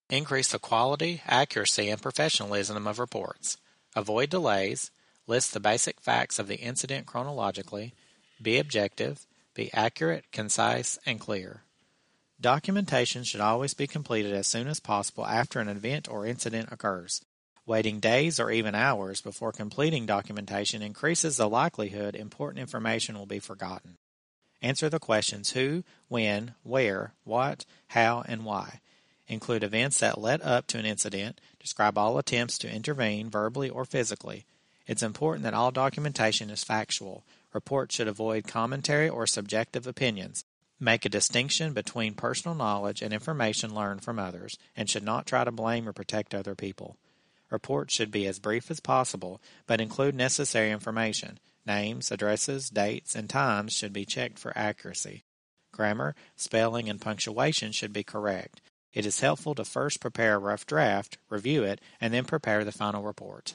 Increase the quality, accuracy, and professionalism of reports. Avoid delays. List the basic facts of the incident chronologically. Be objective. Be accurate, concise, and clear. Documentation should always be completed as soon as possible after an event or incident occurs. Waiting days or even hours before completing documentation increases the likelihood important information will be forgotten. Answer the questions who, when, where, what, how, and why. Include events that led up to an incident. Describe all attempts to intervene verbally or physically. It's important that all documentation is factual. Reports should avoid commentary or subjective opinions. Make a distinction between personal knowledge and information learned from others, and should not try to blame or protect other people. Reports should be as brief as possible, but include necessary information. Names, addresses, dates, and times should be checked for accuracy. Grammar, spelling, and punctuation should be correct. It is helpful to first prepare a rough draft, review it, and then prepare the final report.